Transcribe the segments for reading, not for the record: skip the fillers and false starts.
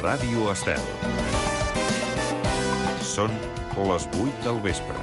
Ràdio Estel. Són les 8 del vespre.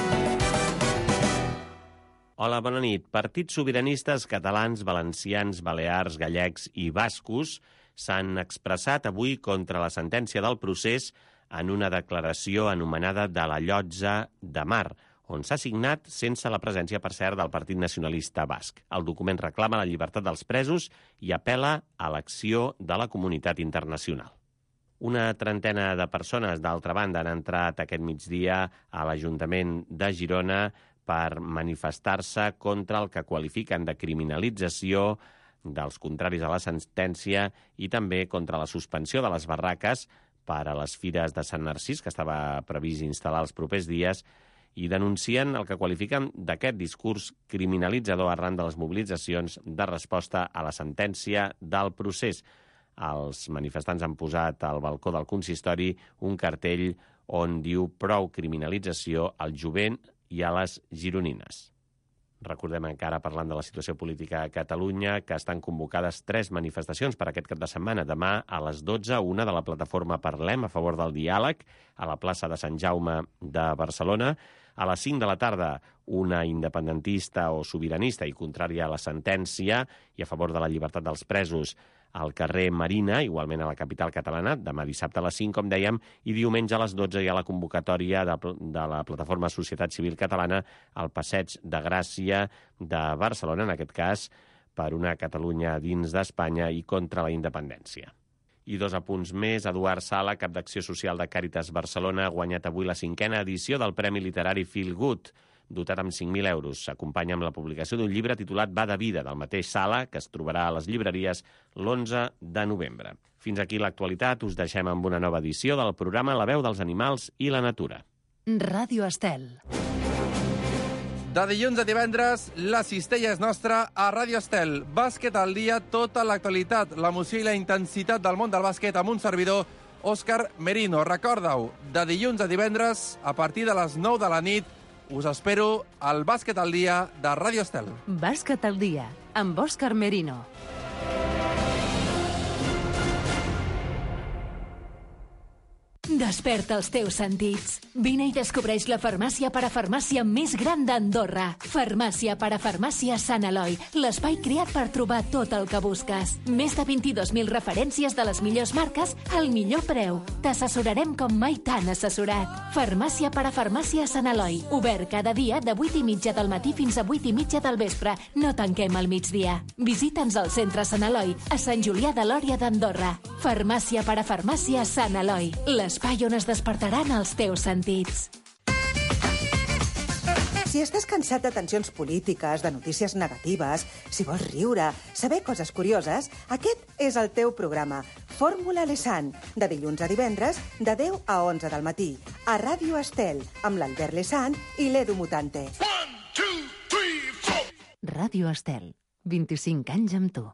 Hola, bona nit. Partits sobiranistes catalans, valencians, balears, gallecs i bascos s'han expressat avui contra la sentència del procés en una declaració anomenada de la Llotja de Mar, on s'ha signat sense la presència, per cert, del Partit Nacionalista Basc. El document reclama la llibertat dels presos i apel·la a l'acció de la comunitat internacional. Una trentena de persones, d'altra banda, han entrat aquest migdia a l'Ajuntament de Girona per manifestar-se contra el que qualifiquen de criminalització dels contraris a la sentència i també contra la suspensió de les barraques per a les fires de Sant Narcís, que estava previst instal·lar els propers dies, i denuncien el que qualifiquen d'aquest discurs criminalitzador arran de les mobilitzacions de resposta a la sentència del procés. Els manifestants han posat al balcó del consistori un cartell on diu prou criminalització al jovent i a les gironines. Recordem encara, parlant de la situació política a Catalunya, que estan convocades 3 manifestacions per aquest cap de setmana. Demà a les 12, una de la plataforma Parlem a favor del diàleg a la plaça de Sant Jaume de Barcelona. A les 5 de la tarda, una independentista o sobiranista i contrària a la sentència i a favor de la llibertat dels presos al carrer Marina, igualment a la capital catalana, demà dissabte a les 5, com dèiem, i diumenge a les 12 hi ha la convocatòria de la plataforma Societat Civil Catalana al Passeig de Gràcia de Barcelona, en aquest cas per una Catalunya dins d'Espanya i contra la independència. I 2 apunts més. Eduard Sala, cap d'Acció Social de Càritas Barcelona, ha guanyat avui la 5a edició del Premi Literari Feel Good, dotat amb 5.000 euros. S'acompanya amb la publicació d'un llibre titulat Va de vida, del mateix Sala, que es trobarà a les llibreries l'11 de novembre. Fins aquí l'actualitat. Us deixem amb una nova edició del programa La veu dels animals i la natura. Ràdio Estel. De dilluns a divendres, la cistella és nostra a Ràdio Estel. Bàsquet al dia, tota l'actualitat, l'emoció i la intensitat del món del bàsquet amb un servidor, Òscar Merino. Recorda-ho, de dilluns a divendres, a partir de les 9 de la nit, us espero al Bàsquet al dia de Ràdio Estel. Bàsquet al dia, amb Òscar Merino. Desperta els teus sentits. Vine i descobreix la farmàcia parafarmàcia més gran d'Andorra. Farmàcia parafarmàcia Sant Eloi, l'espai creat per trobar tot el que busques. Més de 22.000 referències de les millors marques al millor preu. T'assessorarem com mai t'han assessorat. Farmàcia parafarmàcia Sant Eloi, obert cada dia de 8:30 del matí fins a 8:30 del vespre. No tanquem al migdia. Visita'ns al centre Sant Eloi, a Sant Julià de Lòria d'Andorra. Farmàcia parafarmàcia Sant Eloi, l'espai on es despertaran els teus sentits. Si estàs cansat de tensions polítiques, de notícies negatives, si vols riure, saber coses curioses, aquest és el teu programa. Fórmula Lesan, de dilluns a divendres, de 10 a 11 del matí, a Ràdio Estel, amb l'Albert Lesan i l'Edu Mutante. 1, 2, 3, 4. Ràdio Estel, 25 anys amb tu.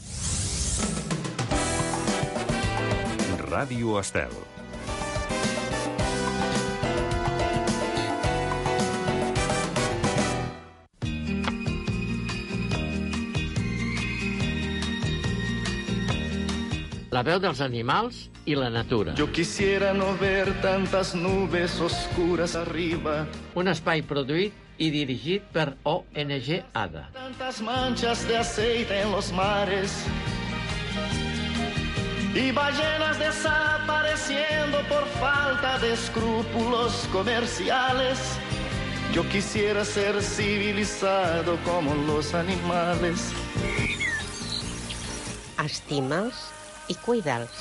Ràdio Estel. La veu dels animals i la natura. Yo quisiera no ver tantas nubes oscuras arriba. Un espai produït i dirigit per ONG ADA. Tantas manchas de aceite en los mares. Y ballenas desapareciendo por falta de escrúpulos comerciales. Yo quisiera ser civilizado como los animales. Estima'ls i cuida'ls.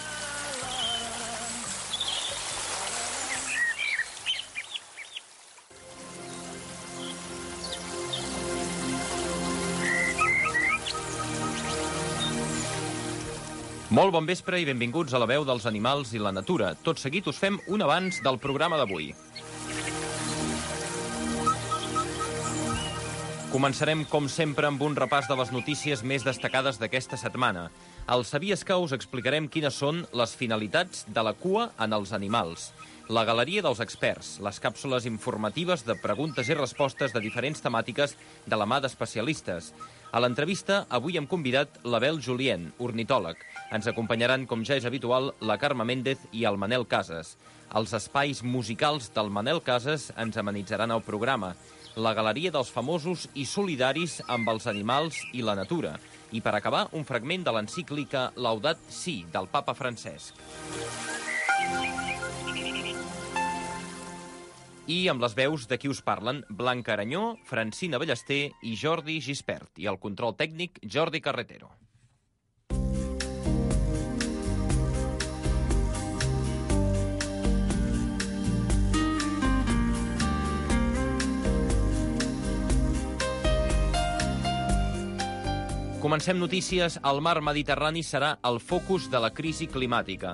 Molt bon vespre i benvinguts a la veu dels animals i la natura. Tot seguit us fem un avanç del programa d'avui. Començarem, com sempre, amb un repàs de les notícies més destacades d'aquesta setmana. Al Sabies que us explicarem quines són les finalitats de la cua en els animals. La galeria dels experts, les càpsules informatives de preguntes i respostes de diferents temàtiques de la mà d'especialistes. A l'entrevista, avui hem convidat l'Abel Julien, ornitòleg. Ens acompanyaran, com ja és habitual, la Carme Méndez i el Manel Casas. Els espais musicals del Manel Casas ens amenitzaran el programa. La galeria dels famosos i solidaris amb els animals i la natura. I per acabar, un fragment de l'encíclica Laudat Si, del papa Francesc. I amb les veus de qui us parlen, Blanca Aranyó, Francina Ballester i Jordi Gispert. I el control tècnic, Jordi Carretero. Comencem notícies. El mar Mediterrani serà el focus de la crisi climàtica.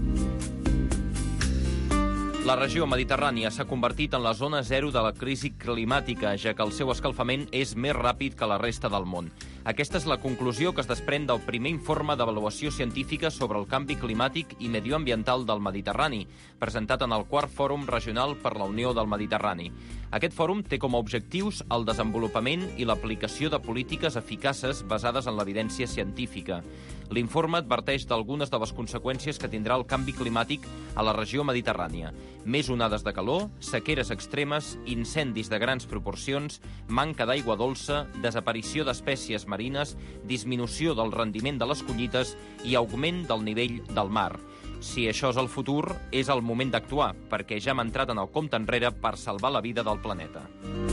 La regió mediterrània s'ha convertit en la zona zero de la crisi climàtica, ja que el seu escalfament és més ràpid que la resta del món. Aquesta és la conclusió que es desprèn del primer informe d'avaluació científica sobre el canvi climàtic i medioambiental del Mediterrani, presentat en el 4 Fòrum Regional per la Unió del Mediterrani. Aquest fòrum té com a objectius el desenvolupament i l'aplicació de polítiques eficaces basades en l'evidència científica. L'informe adverteix d'algunes de les conseqüències que tindrà el canvi climàtic a la regió mediterrània. Més onades de calor, sequeres extremes, incendis de grans proporcions, manca d'aigua dolça, desaparició d'espècies marines, disminució del rendiment de les collites i augment del nivell del mar. Si això és el futur, és el moment d'actuar, perquè ja hem entrat en el compte enrere per salvar la vida del planeta.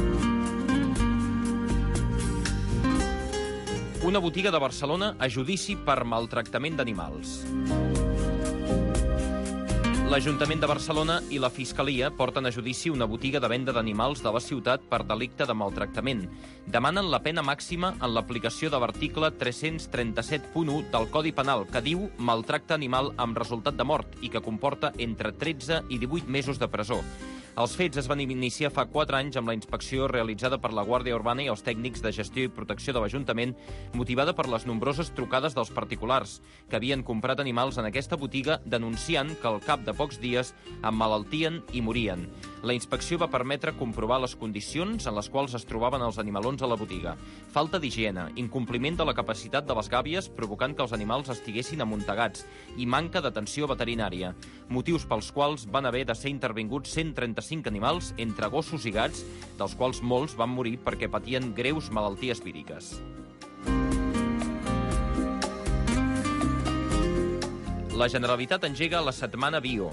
Una botiga de Barcelona a judici per maltractament d'animals. L'Ajuntament de Barcelona i la Fiscalia porten a judici una botiga de venda d'animals de la ciutat per delicte de maltractament. Demanen la pena màxima en l'aplicació de l'article 337.1 del Codi Penal, que diu maltracte animal amb resultat de mort i que comporta entre 13 i 18 mesos de presó. Els fets es van iniciar fa 4 anys amb la inspecció realitzada per la Guàrdia Urbana i els tècnics de gestió i protecció de l'Ajuntament, motivada per les nombroses trucades dels particulars que havien comprat animals en aquesta botiga denunciant que al cap de pocs dies emmalaltien i morien. La inspecció va permetre comprovar les condicions en les quals es trobaven els animalons a la botiga. Falta d'higiene, incompliment de la capacitat de les gàbies provocant que els animals estiguessin amuntegats i manca d'atenció veterinària, motius pels quals van haver de ser intervinguts 135 animals entre gossos i gats, dels quals molts van morir perquè patien greus malalties víriques. La Generalitat engega la Setmana Bio.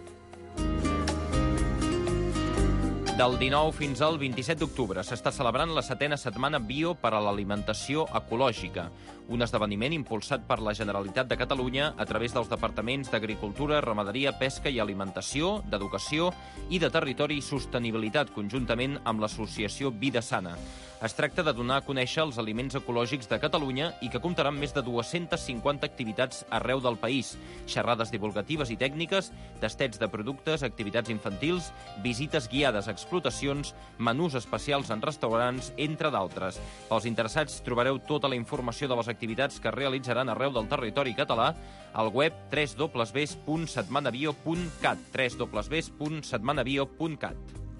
Del 19 fins al 27 d'octubre s'està celebrant la 7a Setmana Bio per a l'Alimentació Ecològica, un esdeveniment impulsat per la Generalitat de Catalunya a través dels departaments d'Agricultura, Ramaderia, Pesca i Alimentació, d'Educació i de Territori i Sostenibilitat, conjuntament amb l'associació Vida Sana. Es tracta de donar a conèixer els aliments ecològics de Catalunya i que comptaran més de 250 activitats arreu del país, xerrades divulgatives i tècniques, tastets de productes, activitats infantils, visites guiades a explotacions, menús especials en restaurants, entre d'altres. Pels interessats trobareu tota la informació de les activitats que es realitzaran arreu del territori català al web www.setmanabio.cat www.setmanabio.cat.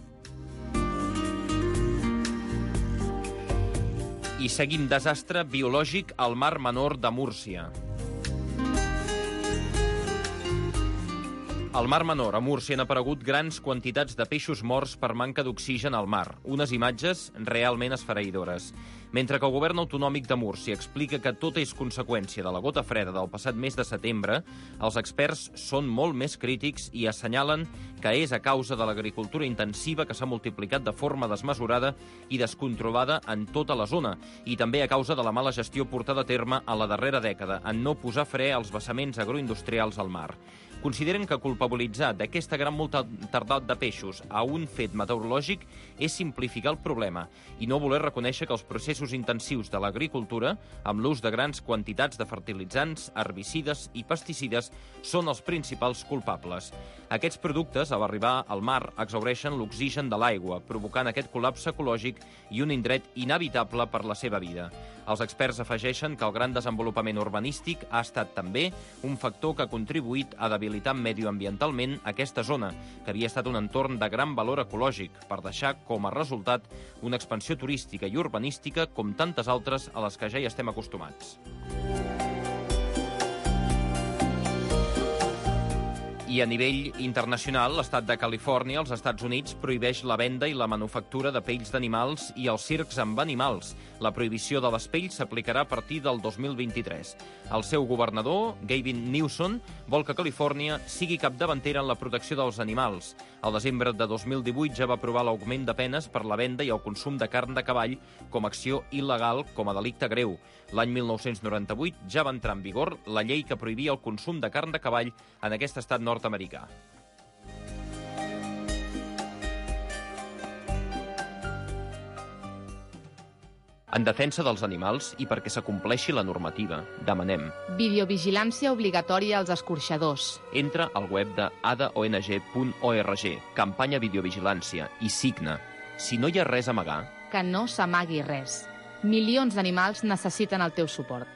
I seguim desastre biològic al Mar Menor de Múrcia. Al Mar Menor, a Múrcia, han aparegut grans quantitats de peixos morts per manca d'oxigen al mar. Unes imatges realment esfereïdores. Mentre que el govern autonòmic de Múrcia explica que tot és conseqüència de la gota freda del passat mes de setembre, els experts són molt més crítics i assenyalen que és a causa de l'agricultura intensiva que s'ha multiplicat de forma desmesurada i descontrolada en tota la zona, i també a causa de la mala gestió portada a terme a la darrera dècada en no posar fre als vessaments agroindustrials al mar. consideren que culpabilitzar d'aquesta gran mortaldat de peixos a un fet meteorològic és simplificar el problema i no voler reconèixer que els processos intensius de l'agricultura, amb l'ús de grans quantitats de fertilitzants, herbicides i pesticides, són els principals culpables. Aquests productes, a l'arribar al mar, exhaureixen l'oxigen de l'aigua, provocant aquest col·lapse ecològic i un indret inevitable per la seva vida. Els experts afegeixen que el gran desenvolupament urbanístic ha estat també un factor que ha contribuït a debilitar medioambientalment aquesta zona, que havia estat un entorn de gran valor ecològic, per deixar com a resultat una expansió turística i urbanística com tantes altres a les que ja hi estem acostumats. I a nivell internacional, l'estat de Califòrnia, als Estats Units, prohibeix la venda i la manufactura de pells d'animals i els circs amb animals. La prohibició de les pells s'aplicarà a partir del 2023. El seu governador, Gavin Newsom, vol que Califòrnia sigui capdavantera en la protecció dels animals. Al desembre de 2018 ja va aprovar l'augment de penes per la venda i el consum de carn de cavall com a acció il·legal com a delicte greu. L'any 1998 ja va entrar en vigor la llei que prohibia el consum de carn de cavall en aquest estat nord-americà. En defensa dels animals i perquè s'acompleixi la normativa, demanem videovigilància obligatòria als escorxadors. Entra al web de adaong.org, campanya videovigilància, i signa. Si no hi ha res a amagar, Que no s'amagui res. Milions d'animals necessiten el teu suport.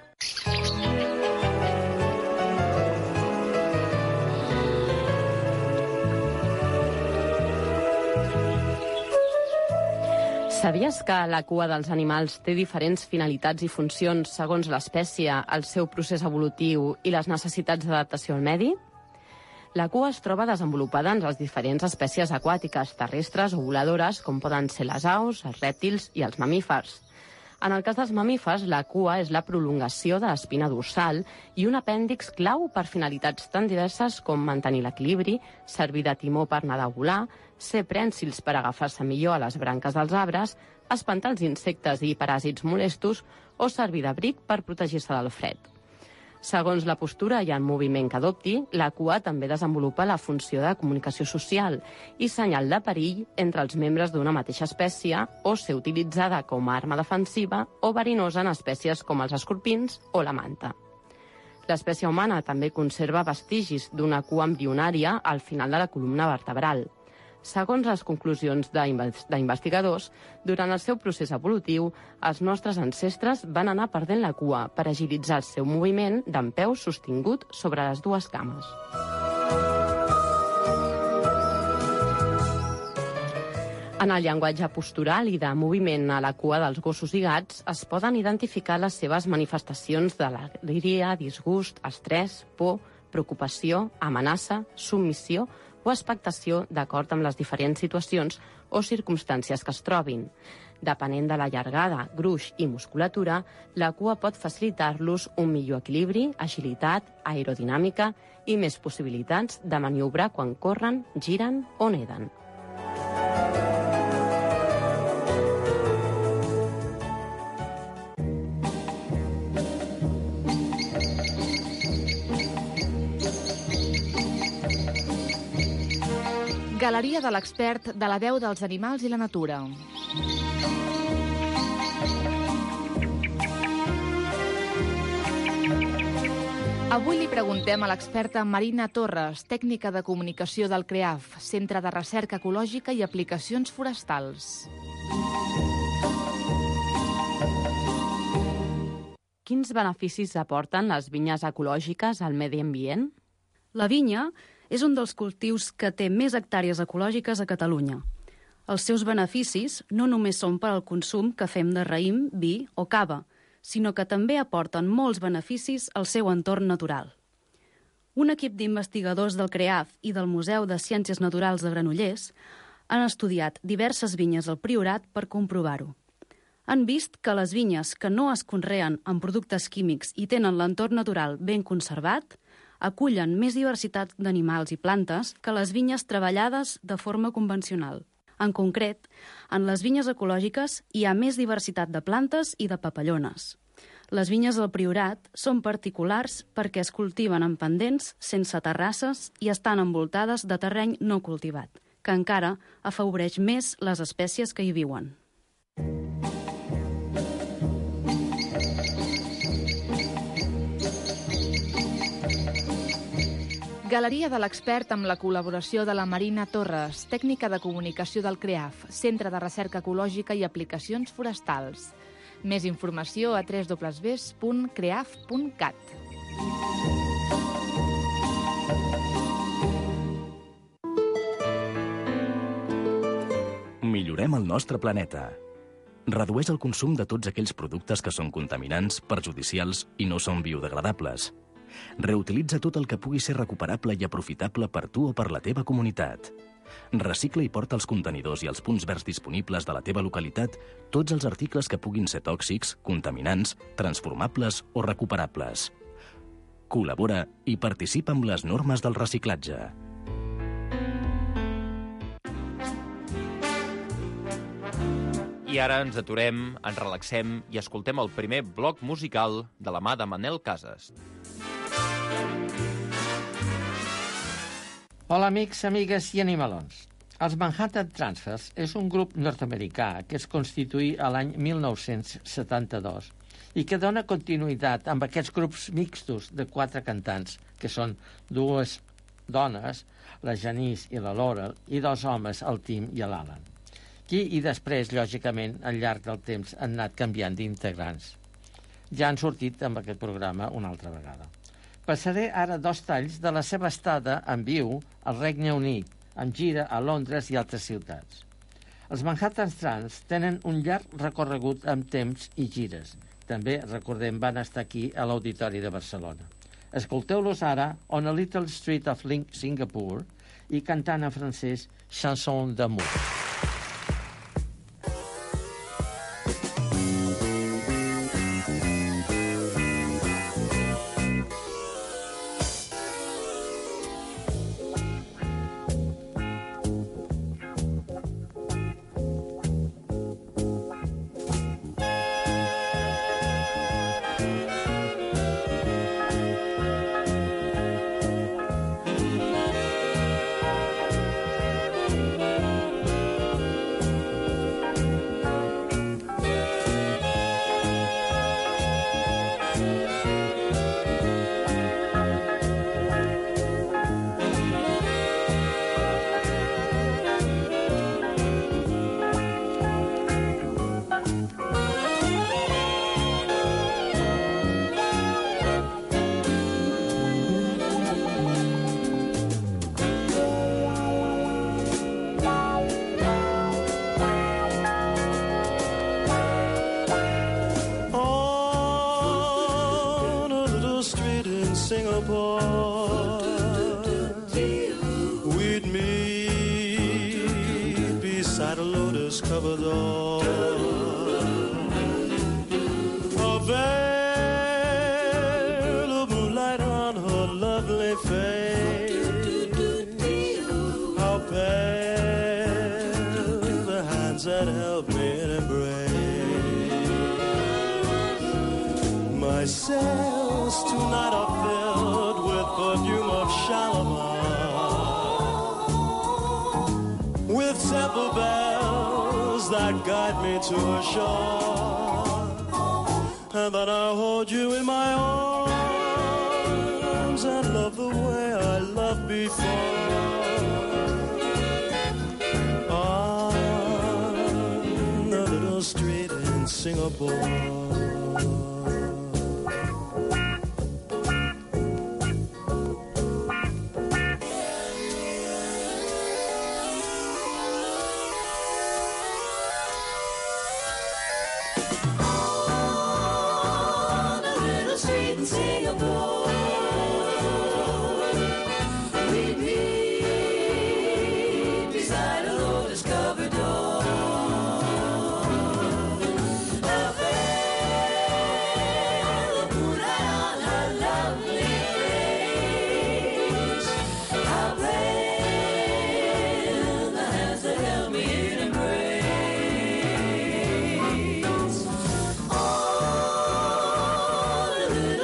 Sabies que la cua dels animals té diferents finalitats i funcions segons l'espècie, el seu procés evolutiu i les necessitats d'adaptació al medi? La cua es troba desenvolupada en les diferents espècies aquàtiques, terrestres o voladores, com poden ser les aus, els rèptils i els mamífers. En el cas dels mamífers, la cua és la prolongació de l'espina dorsal i un apèndix clau per finalitats tan diverses com mantenir l'equilibri, servir de timó per nedar o volar, ser prènsils per agafar-se millor a les branques dels arbres, espantar els insectes i paràsits molestos o servir d'abric per protegir-se del fred. Segons la postura i el moviment que adopti, la cua també desenvolupa la funció de comunicació social i senyal de perill entre els membres d'una mateixa espècie o ser utilitzada com a arma defensiva o verinosa en espècies com els escorpins o la manta. L'espècie humana també conserva vestigis d'una cua embrionària al final de la columna vertebral. Segons les conclusions d'investigadors, durant el seu procés evolutiu, els nostres ancestres van anar perdent la cua per agilitzar el seu moviment dempeus sostingut sobre les dues cames. En el llenguatge postural i de moviment a la cua dels gossos i gats es poden identificar les seves manifestacions d'alegria, disgust, estrès, por, preocupació, amenaça, submissió o expectació d'acord amb les diferents situacions o circumstàncies que es trobin. Depenent de la llargada, gruix i musculatura, la cua pot facilitar-los un millor equilibri, agilitat, aerodinàmica i més possibilitats de maniobrar quan corren, giren o neden. Galeria de l'expert de la veu dels animals i la natura. Avui li preguntem a l'experta Marina Torres, tècnica de comunicació del CREAF, Centre de Recerca Ecològica i Aplicacions Forestals. Quins beneficis aporten les vinyes ecològiques al medi ambient? La vinya és un dels cultius que té més hectàrees ecològiques a Catalunya. Els seus beneficis no només són per al consum que fem de raïm, vi o cava, sinó que també aporten molts beneficis al seu entorn natural. Un equip d'investigadors del CREAF i del Museu de Ciències Naturals de Granollers han estudiat diverses vinyes al Priorat per comprovar-ho. Han vist que les vinyes que no es conreen amb productes químics i tenen l'entorn natural ben conservat acullen més diversitat d'animals i plantes que les vinyes treballades de forma convencional. En concret, en les vinyes ecològiques hi ha més diversitat de plantes i de papallones. Les vinyes del Priorat són particulars perquè es cultiven en pendents, sense terrasses i estan envoltades de terreny no cultivat, que encara afavoreix més les espècies que hi viuen. Galeria de l'expert amb la col·laboració de la Marina Torres, tècnica de comunicació del CREAF, Centre de Recerca Ecològica i Aplicacions Forestals. Més informació a www.creaf.cat. Millorem el nostre planeta. Redueix el consum de tots aquells productes que són contaminants, perjudicials i no són biodegradables. Reutilitza tot el que pugui ser recuperable i aprofitable per tu o per la teva comunitat. Recicla i porta als contenidors i als punts verds disponibles de la teva localitat tots els articles que puguin ser tòxics, contaminants, transformables o recuperables. Col·labora i participa amb les normes del reciclatge. I ara ens aturem, ens relaxem i escoltem el primer bloc musical de la mà de Manel Casas. Hola, amics, amigues i animalons. Els Manhattan Transfers és un grup nord-americà que es constituí a l'any 1972 i que dona continuïtat amb aquests grups mixtos de 4 cantants, que són 2 dones, la Janice i la Laurel, i 2 homes, el Tim i l'Alan. I després, lògicament, al llarg del temps han anat canviant d'integrants. Ja han sortit amb aquest programa una altra vegada. Passaré ara 2 talls de la seva estada en viu al Regne Unit, amb gira a Londres i altres ciutats. Els Manhattan Trans tenen un llarg recorregut amb temps i gires. També, recordem, van estar aquí a l'Auditori de Barcelona. Escolteu-los ara On a Little Street of Singapore i cantant en francès Chanson d'amour. Singapore, we'd meet beside a lotus-covered door. A veil of moonlight on her lovely face. How pale the hands that held me in embrace. My sails tonight are filled with perfume of Shalimar, with temple bells that guide me to her shore, and then I hold you in my arms and love the way I loved before. On the little street in Singapore.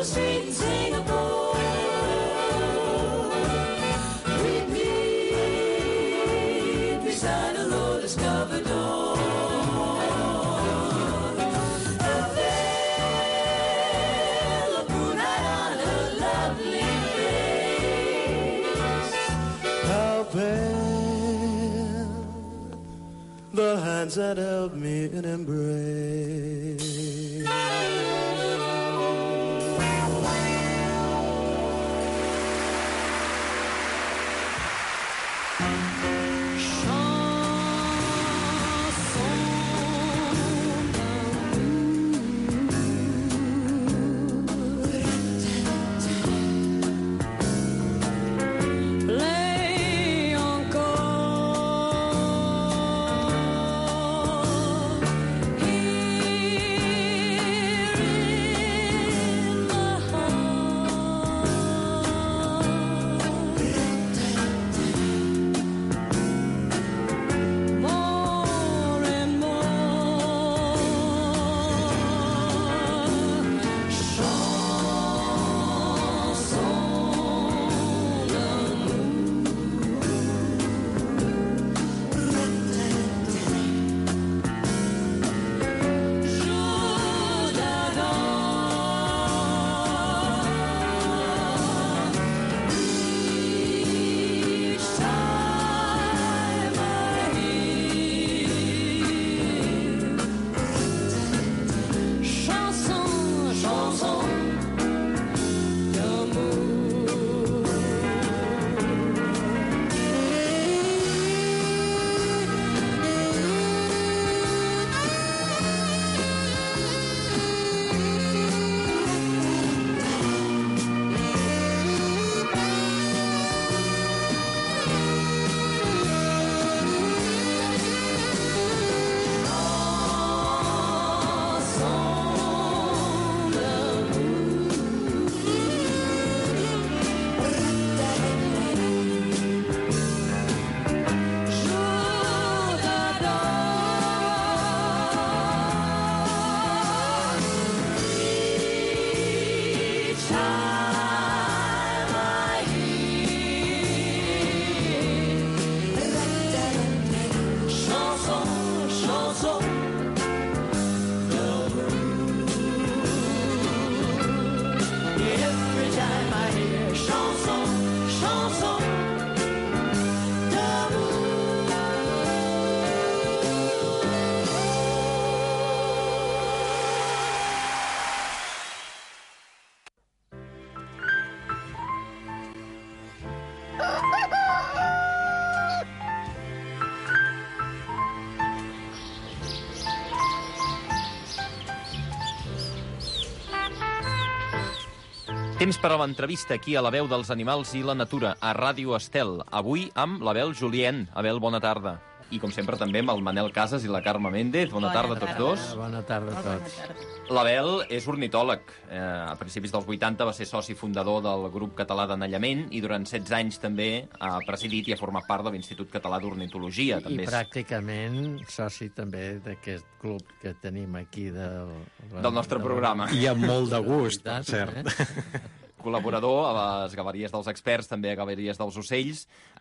street in Singapore. We meet beside a lotus-covered door. The hands that held me in embrace. Temps per a l'entrevista aquí a La Veu dels Animals i la Natura, a Ràdio Estel. Avui amb l'Abel Julien. Abel, bona tarda. I, com sempre, també amb el Manel Casas i la Carme Méndez. Bona tarda a tots dos. Bona tarda a tots. L'Abel és ornitòleg. A principis dels 80 va ser soci fundador del grup català d'anellament i durant 16 anys també ha presidit i ha format part de l'Institut Català d'Ornitologia. I pràcticament soci també d'aquest club que tenim aquí del nostre programa. I amb molt de gust, per cert. Col·laborador a les galeries dels experts, també a galeries dels ocells,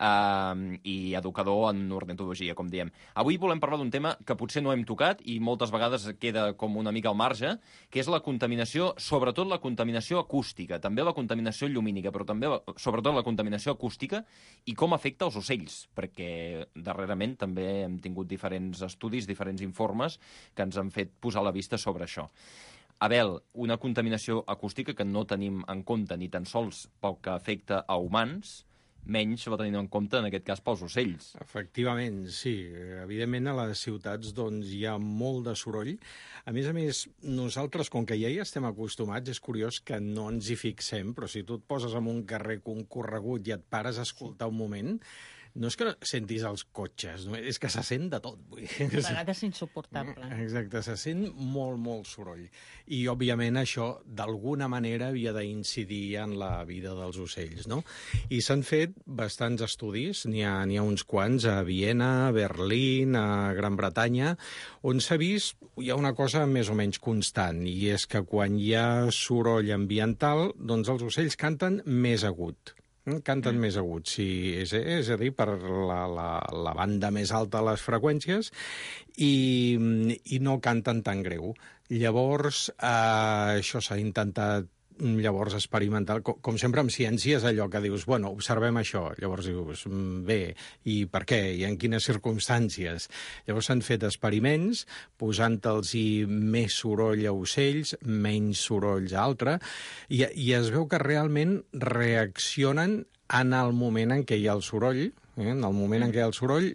i educador en ornitologia, com diem. Avui volem parlar d'un tema que potser no hem tocat i moltes vegades queda com una mica al marge, que és la contaminació, sobretot la contaminació acústica, també la contaminació llumínica, però també sobretot la contaminació acústica i com afecta els ocells, perquè darrerament també hem tingut diferents estudis, diferents informes que ens han fet posar la vista sobre això. Abel, una contaminació acústica que no tenim en compte ni tan sols pel que afecta a humans, menys la tenim en compte, en aquest cas, pels ocells. Efectivament, sí. Evidentment, a les ciutats doncs, hi ha molt de soroll. A més, nosaltres, com que ja hi estem acostumats, és curiós que no ens hi fixem, però si tu et poses en un carrer concorregut i et pares a escoltar un moment, no és que sentis els cotxes, no? És que se sent de tot. Vull dir. A vegades insuportable. Exacte, se sent molt, molt soroll. I, òbviament, això d'alguna manera havia d'incidir en la vida dels ocells, no? I s'han fet bastants estudis, n'hi ha uns quants a Viena, a Berlín, a Gran Bretanya, on s'ha vist, hi ha una cosa més o menys constant, i és que quan hi ha soroll ambiental, doncs els ocells canten més agut. Canten més agut, sí, és a dir, per la banda més alta de les freqüències i no canten tan greu. Llavors, això s'ha intentat experimentar, com sempre amb ciència és allò que dius, bueno, observem això, llavors dius, bé, i per què, i en quines circumstàncies? Llavors s'han fet experiments posant-los més soroll a ocells, menys sorolls a altres, i es veu que realment reaccionen en el moment en què hi ha el soroll, en el moment en què hi ha el soroll,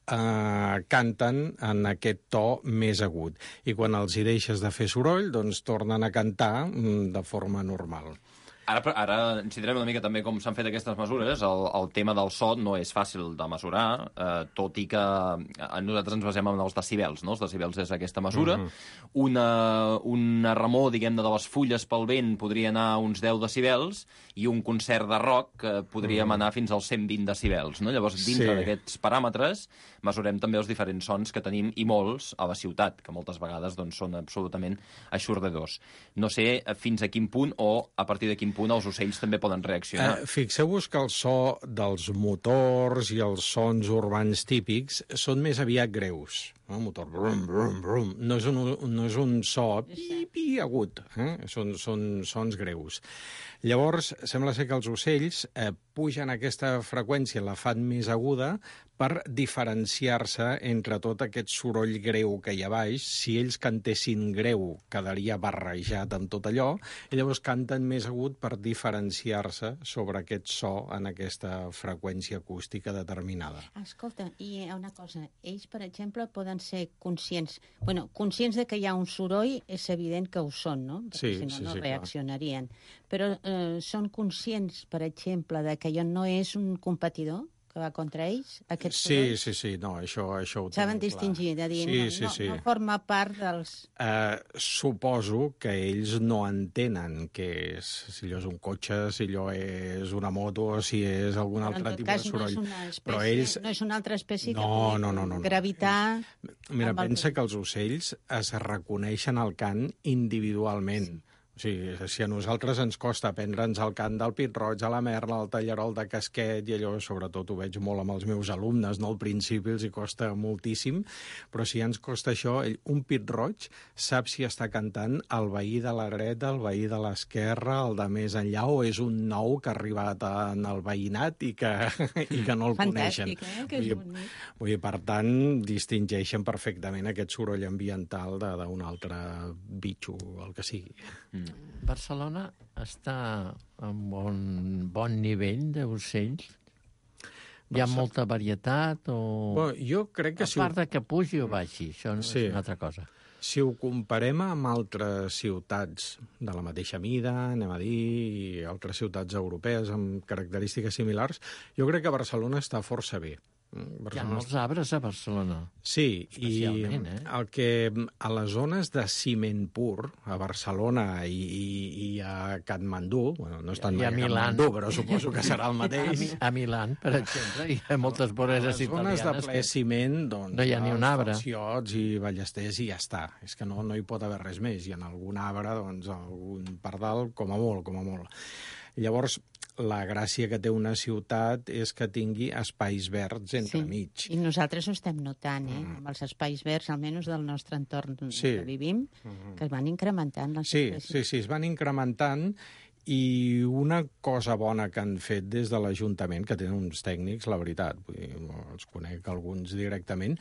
canten en aquest to més agut. I quan els hi deixes de fer soroll, doncs tornen a cantar de forma normal. Ara incidirem una mica també com s'han fet aquestes mesures. El tema del so no és fàcil de mesurar, tot i que nosaltres ens basem en els decibels, no? Els decibels és aquesta mesura. Una remor, diguem-ne, de les fulles pel vent podria anar a uns 10 decibels i un concert de rock podríem anar fins als 120 decibels, no? Llavors, dintre d'aquests paràmetres, mesurem també els diferents sons que tenim, i molts a la ciutat, que moltes vegades doncs, són absolutament eixordadors. No sé fins a quin punt o a partir de quin punt els ocells també poden reaccionar. Fixeu-vos que el so dels motors i els sons urbans típics són més aviat greus. El motor, brum, brum, brum. No és un so pi agut, són sons greus. Llavors, sembla ser que els ocells pugen aquesta freqüència, la fan més aguda, per diferenciar-se entre tot aquest soroll greu que hi ha baix. Si ells cantessin greu, quedaria barrejat amb tot allò, i llavors canten més agut per diferenciar-se sobre aquest so en aquesta freqüència acústica determinada. Escolta, i una cosa, ells, per exemple, poden ser conscients... Bueno, conscients de que hi ha un soroll, és evident que ho són, no? Perquè si no, no reaccionarien. Però són conscients, per exemple, de que allò no és un competidor que va contra ells, aquest soroll? Sí, no, això ho tenen clar. Saben distingir, de dir, no forma part dels... Suposo que ells no entenen que és, si allò és un cotxe, si allò és una moto, si és algun altre tipus de soroll. Però ells... No és una altra espècie que pugui gravitar... Mira, pensa que els ocells es reconeixen el cant individualment. O sigui, si a nosaltres ens costa aprendre'ns el cant del pit-roig, a la merla, al tallarol de casquet, i allò, sobretot ho veig molt amb els meus alumnes, no? Al principi els hi costa moltíssim, però si ja ens costa això, un pit-roig sap si està cantant el veí de la dreta, el veí de l'esquerra, el de més enllà, o és un nou que ha arribat en el veïnat i que no el coneixen. Que és bonic. Vull dir, per tant, distingeixen perfectament aquest soroll ambiental d'un altre bitxo, el que sigui. Barcelona està en bon nivell d'ocells? Hi ha molta varietat? Jo crec que... A part de que pugi o baixi, això no és una altra cosa. Si ho comparem amb altres ciutats de la mateixa mida, anem a dir, i altres ciutats europees amb característiques similars, jo crec que Barcelona està força bé. Hi ha molts arbres a Barcelona. Sí, i el que a les zones de ciment pur, a Barcelona i a Katmandú, bueno, no estan mai a Katmandú, però suposo que serà el mateix. A Milán, per exemple, hi ha moltes voreres italianes. A les zones de ple ciment, doncs, no hi ha ni un arbre. Falciots i ballesters i ja està. És que no hi pot haver res més. I en algun arbre, doncs, algun pardal, com a molt. Llavors, la gràcia que té una ciutat és que tingui espais verds entremig. I nosaltres ho estem notant, amb els espais verds, almenys del nostre entorn que vivim, que es van incrementant. Sí, es van incrementant. I una cosa bona que han fet des de l'Ajuntament, que tenen uns tècnics, la veritat, vull dir, els conec alguns directament,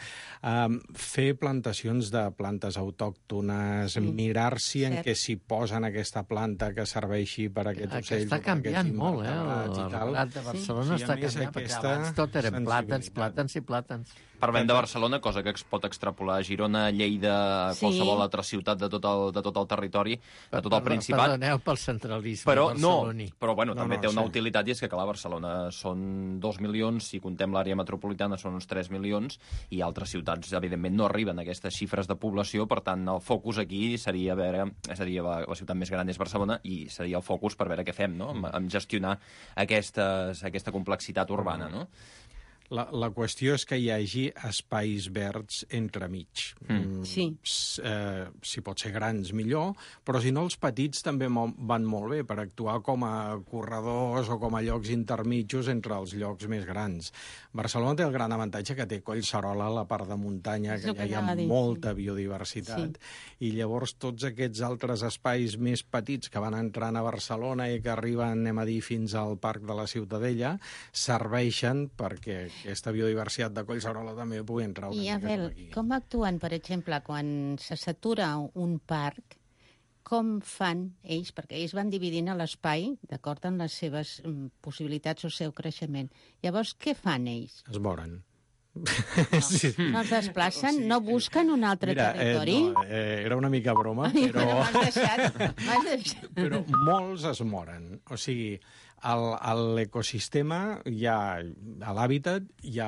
fer plantacions de plantes autòctones, mirar-s'hi en què s'hi posen aquesta planta que serveixi per a aquests ocells. Està canviant molt, el relat de Barcelona està canviant, perquè abans tot eren plàtans i plàtans. Parlem de Barcelona, cosa que es pot extrapolar a Girona, Lleida, qualsevol altra ciutat de tot el territori, de tot el Principat. Perdoneu pel centralisme. però barceloní. Però bueno, també té una utilitat, i és que, clar, Barcelona són 2 milions, si contem l'àrea metropolitana són uns 3 milions, i altres ciutats, evidentment, no arriben a aquestes xifres de població, per tant, el focus aquí seria veure... És a dir, la ciutat més gran és Barcelona, i seria el focus per veure què fem, no?, en gestionar aquesta complexitat urbana, no? La qüestió és que hi hagi espais verds entremig. Sí. Si pot ser grans, millor, però si no, els petits també van molt bé per actuar com a corredors o com a llocs intermitjos entre els llocs més grans. Barcelona té el gran avantatge que té Collserola, la part de muntanya, que ja hi ha molta biodiversitat, i llavors tots aquests altres espais més petits que van entrant a Barcelona i que arriben, anem a dir, fins al Parc de la Ciutadella, serveixen perquè aquesta biodiversitat de Collserola també pugui entrar una mica aquí. Com actuen, per exemple, quan se satura un parc, com fan ells, perquè ells van dividint l'espai d'acord amb les seves possibilitats o seu creixement. Llavors, què fan ells? Es moren. No es desplacen? No busquen un altre territori? Era una mica broma, però... M'has deixat. Però molts es moren. O sigui, a l'ecosistema, a l'hàbitat,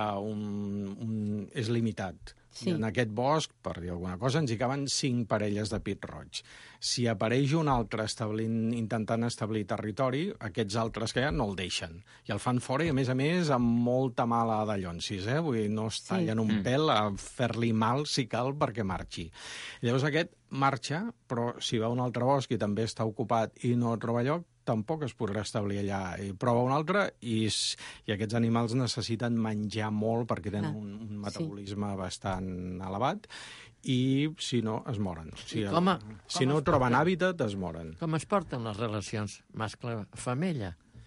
és limitat. Sí. En aquest bosc, per dir alguna cosa, ens hi caben 5 parelles de pit-roig. Si apareix un altre intentant establir territori, aquests altres que hi ha no el deixen. I el fan fora i, a més, amb molta mala dallonsis. Vull dir, no es tallen un pèl a fer-li mal, si cal, perquè marxi. Llavors aquest marxa, però si va a un altre bosc i també està ocupat i no troba lloc, tampoc es podrà establir allà. I prova un altre i aquests animals necessiten menjar molt perquè tenen un metabolisme bastant elevat i, si no, es moren. Si no troben hàbitat, es moren. Com es porten les relacions mascle-femella?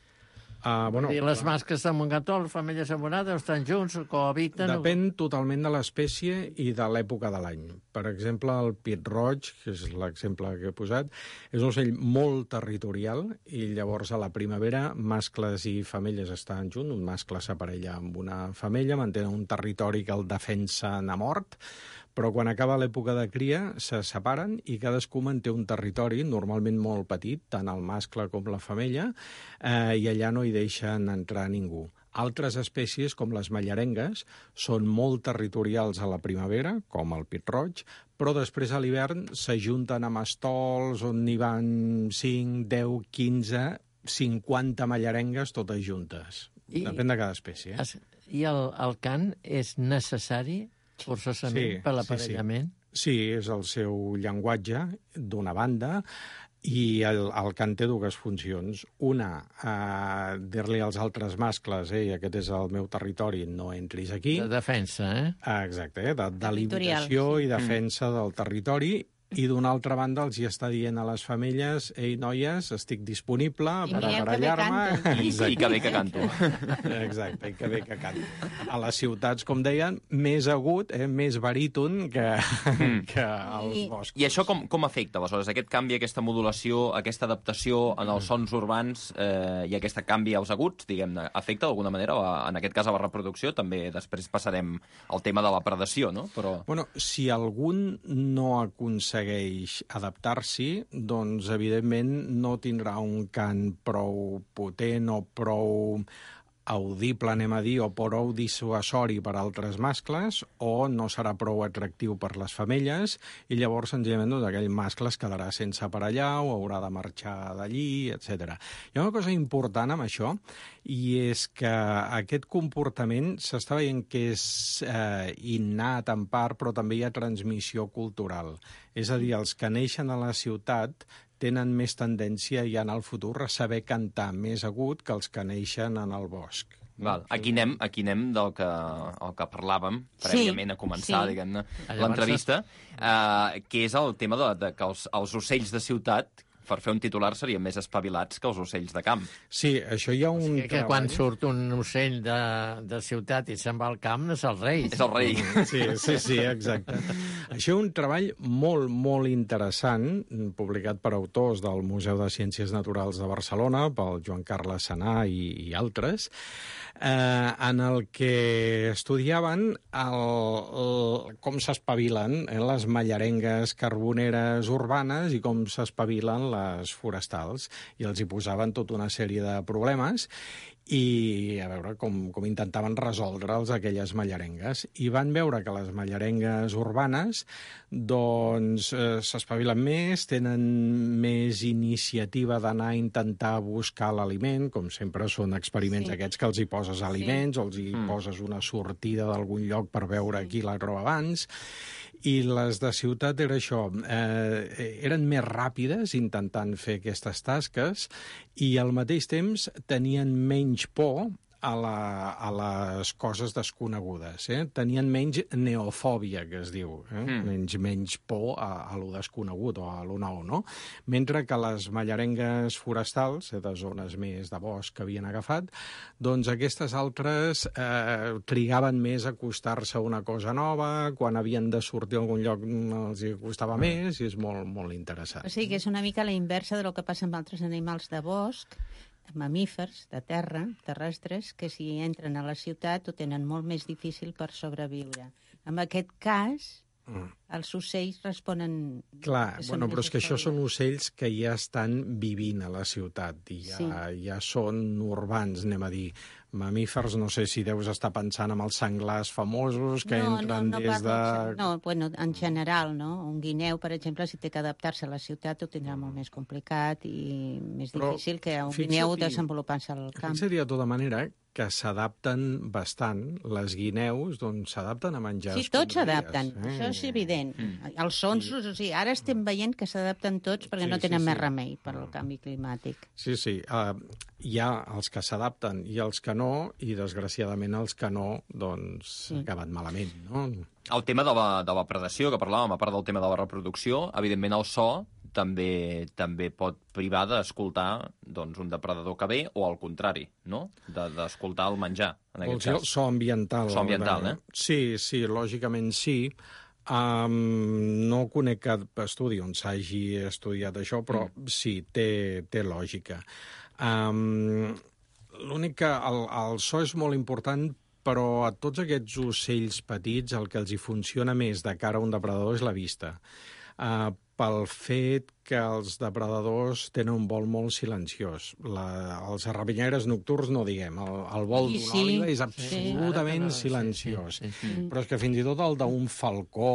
Bueno, les mascles de Montgató, les femelles amorades, estan junts, cohabiten... Depèn totalment de l'espècie i de l'època de l'any. Per exemple, el pit-roig, que és l'exemple que he posat, és un ocell molt territorial i llavors a la primavera mascles i femelles estan junts, un mascle s'aparella amb una femella, mantenen un territori que el defensen a mort, però quan acaba l'època de cria se separen i cadascú manté un territori normalment molt petit, tant el mascle com la femella, i allà no hi deixen entrar ningú. Altres espècies, com les mallarengues, són molt territorials a la primavera, com el pit-roig, però després a l'hivern s'ajunten amb estols on n'hi van 5, 10, 15, 50 mallarengues totes juntes. Depèn de cada espècie. I el cant és necessari forçosament per l'aparellament? Sí, és el seu llenguatge, d'una banda, i el cant té dues funcions. Una, dir-li als altres mascles, aquest és el meu territori, no entris aquí. De defensa, Exacte, de delimitació i defensa del territori. I d'una altra banda els hi està dient a les femelles: ei, noies, estic disponible per aparellar-me. I que bé que canto. Exacte, i que bé que canto. A les ciutats, com deien, més agut, més baríton que als boscos. I això com afecta, aleshores, aquest canvi, aquesta modulació, aquesta adaptació en els sons urbans i aquest canvi als aguts, diguem-ne, afecta d'alguna manera, en aquest cas, a la reproducció? També després passarem al tema de la predació, no? Però... Bueno, si algun no aconsegueix adaptar-s'hi, doncs, evidentment, no tindrà un cant prou potent o prou audible, anem a dir, o prou dissuasori per altres mascles, o no serà prou atractiu per les femelles, i llavors, senzillament, aquell mascle es quedarà sense aparellar o haurà de marxar d'allí, etc. Hi ha una cosa important amb això, i és que aquest comportament s'està veient que és innat en part, però també hi ha transmissió cultural. És a dir, els que neixen a la ciutat tenen més tendència ja en el futur a saber cantar més agut que els que neixen en el bosc. Val. Aquí anem del que parlàvem prèviament a començar, diguem-ne, l'entrevista, que és el tema de que els ocells de ciutat, per fer un titular, serien més espavilats que els ocells de camp. Sí, això hi ha un que quan surt un ocell de ciutat i se'n va al camp, és el rei. És el rei. Sí, exacte. Això és un treball molt, molt interessant, publicat per autors del Museu de Ciències Naturals de Barcelona, pel Joan Carles Sanà i altres, en el que estudiaven com s'espavilen les mallarengues carboneres urbanes i com s'espavilen les forestals, i els hi posaven tota una sèrie de problemes, i a veure com intentaven resoldre'ls aquelles mallarengues. I van veure que les mallarengues urbanes doncs s'espavilen més, tenen més iniciativa d'anar a intentar buscar l'aliment, com sempre són experiments aquests que els hi poses aliments o els hi poses una sortida d'algun lloc per veure qui la troba abans. I les de ciutat era això, eren més ràpides intentant fer aquestes tasques i al mateix temps tenien menys por a les coses desconegudes. Tenien menys neofòbia, que es diu, menys por a lo desconegut o a lo nou, no? Mentre que les mallarengues forestals, de zones més de bosc que havien agafat, doncs aquestes altres trigaven més a acostar-se a una cosa nova, quan havien de sortir a algun lloc els hi costava més, i és molt, molt interessant. O sigui que és una mica la inversa del que passa amb altres animals de bosc, mamífers de terra, terrestres, que si entren a la ciutat ho tenen molt més difícil per sobreviure. En aquest cas, els ocells responen... Clar, bueno, però és que això són ocells que ja estan vivint a la ciutat i ja són urbans, anem a dir. Mamífers, no sé si deus estar pensant en els senglars famosos que entren des de... No, bueno, en general, no? Un guineu, per exemple, si té que adaptar-se a la ciutat ho tindrà molt més complicat i més difícil que un guineu desenvolupant-se al camp. Seria de tota manera que s'adapten bastant. Les guineus, doncs, s'adapten a menjar escombraries. Sí, tots s'adapten, això és evident. Els sons, o sigui, ara estem veient que s'adapten tots perquè no tenen més remei per al canvi climàtic. Sí, sí. Hi ha els que s'adapten i els que no, i desgraciadament els que no, doncs, acaben malament, no? El tema de la predació, que parlàvem, a part del tema de la reproducció, evidentment el so també pot privar d'escoltar doncs, un depredador que ve, o al contrari, no? D'escoltar el menjar, en aquest cas. El so ambiental. So ambiental, Sí, lògicament sí. No conec cap estudi on s'hagi estudiat això, però sí, té lògica. L'únic que el so és molt important, però a tots aquests ocells petits el que els hi funciona més de cara a un depredador és la vista. Pel fet que els depredadors tenen un vol molt silenciós. Els rapinyaires nocturns no diguem. El vol d'una òliba és absolutament silenciós. Però és que fins i tot el d'un falcó,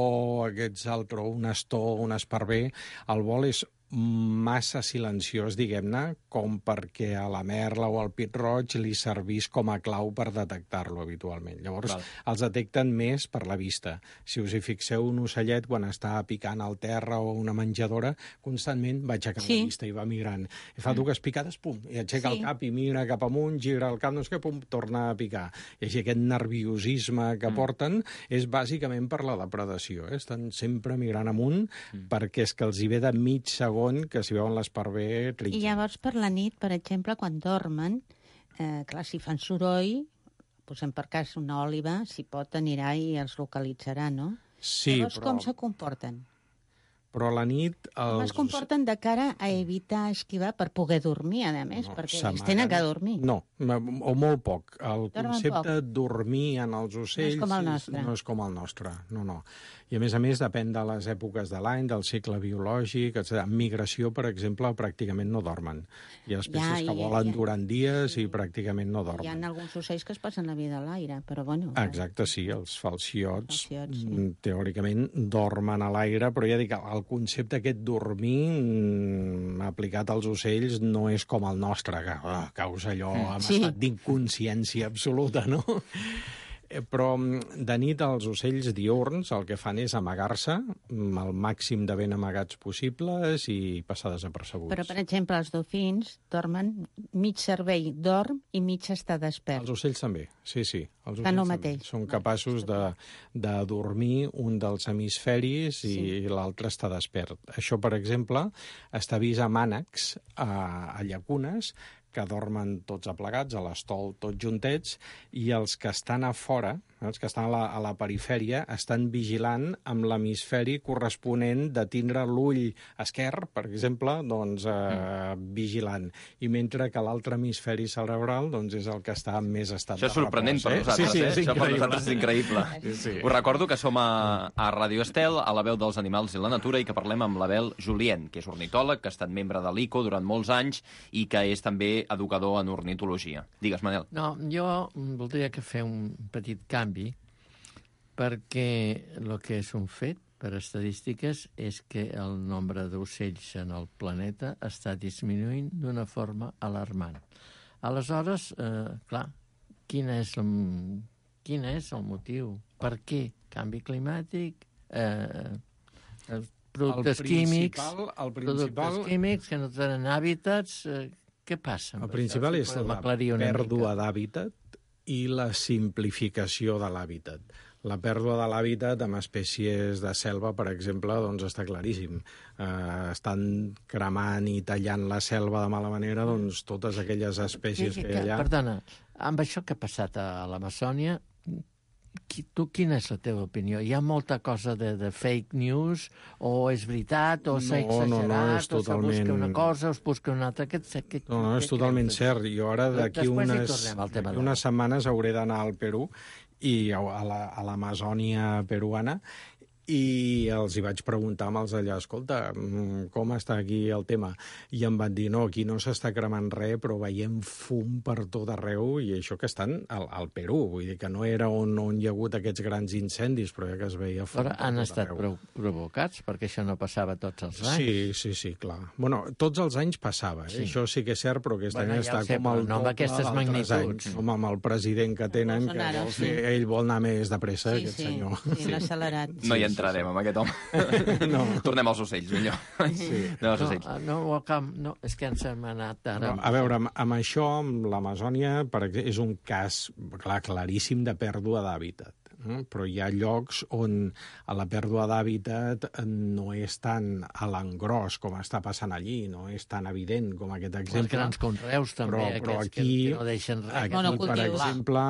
un astor, un esparver, el vol és massa silenciós, diguem-ne, com perquè a la merla o al pit-roig li servís com a clau per detectar-lo habitualment. Llavors, els detecten més per la vista. Si us hi fixeu, un ocellet, quan està picant al terra o una menjadora, constantment va aixecant la vista i va migrant. I fa dues picades, pum, i aixeca el cap i mira cap amunt, gira el cap, no sé què, pum, torna a picar. I així aquest nerviosisme que porten és bàsicament per la depredació. Estan sempre migrant amunt perquè és que els hi ve de mig segon que si veuen l'esparver trinxen. I llavors per la nit, per exemple, quan dormen, clar, si fan soroll, posem per cas una òliba, si pot anirà i els localitzarà, no? Sí, llavors com se comporten? Però a la nit... Com es comporten de cara a evitar esquivar per poder dormir, a més, perquè ells tenen que dormir. No, o molt poc. El concepte de dormir en els ocells no és com el nostre. No. I a més, depèn de les èpoques de l'any, del cicle biològic, etc. En migració, per exemple, pràcticament no dormen. Hi ha espècies que volen durant dies i pràcticament no dormen. Hi ha alguns ocells que es passen la vida a l'aire, però bueno... Exacte, sí, els falciots teòricament dormen a l'aire, però ja dic, el concepte aquest dormir aplicat als ocells no és com el nostre, que causa allò amb estat d'inconsciència absoluta, no? Però de nit els ocells diürns el que fan és amagar-se el màxim de ben amagats possibles i passar desapercebuts. Però, per exemple, els dofins dormen, mig cervell dorm i mig està despert. Els ocells també, sí. Els fan el mateix. Són capaços de dormir un dels hemisferis i l'altre està despert. Això, per exemple, està vist a mànecs, a llacunes, que dormen tots aplegats, a l'estol tots juntets, i els que estan a fora, els que estan a la perifèria, estan vigilant amb l'hemisferi corresponent de tindre l'ull esquerre, per exemple, doncs, vigilant. I mentre que l'altre hemisferi cerebral doncs, és el que està en més estat de repòs. Això és sorprenent per nosaltres, sí, Això per nosaltres és increïble. Sí. Us recordo que som a Radio Estel, a la veu dels animals i la natura, i que parlem amb l'Abel Julien, que és ornitòleg, que ha estat membre de l'ICO durant molts anys i que és també educador en ornitologia. Digues, Manel. No, jo voldria fer un petit canvi, perquè el que és un fet per estadístiques és que el nombre d'ocells en el planeta està disminuint d'una forma alarmant. Aleshores, clar, quin és el motiu? Per què? Canvi climàtic? Productes químics que no tenen hàbitats? Què passa? El principal és la pèrdua d'hàbitat i la simplificació de l'hàbitat. La pèrdua de l'hàbitat amb espècies de selva, per exemple, doncs està claríssim. Estan cremant i tallant la selva de mala manera, doncs totes aquelles espècies que hi ha allà... Perdona, amb això que ha passat a l'Amazònia, quina és la teva opinió? Hi ha molta cosa de fake news, o és veritat, o s'ha exagerat, o se busca una cosa, o es busca una altra... No, és totalment cert. Jo ara d'aquí unes setmanes hauré d'anar al Perú i a l'Amazònia peruana, i els hi vaig preguntar amb els allà, escolta, com està aquí el tema? I em van dir, no, aquí no s'està cremant res, però veiem fum per tot arreu, i això que estan al Perú, vull dir que no era on hi ha hagut aquests grans incendis, però ja que es veia fum per tot arreu. Però han estat provocats, perquè això no passava tots els anys. Sí, clar. Bueno, tots els anys passava, això sí que és cert, però aquest any està com el doble d'altres anys, com amb el president que tenen, que ell vol anar més de pressa, aquest senyor. Sí, l'ha accelerat. No hi entrarem amb aquest home. No. Tornem als ocells, millor. Sí. No, és que ens hem anat ara... A veure, amb això, amb l'Amazònia, és un cas claríssim de pèrdua d'hàbitat. Però hi ha llocs on la pèrdua d'hàbitat no és tan a l'engròs com està passant allí, no és tan evident com aquest exemple. Els grans conreus també, però aquests aquí, que no deixen res. Aquí, per exemple,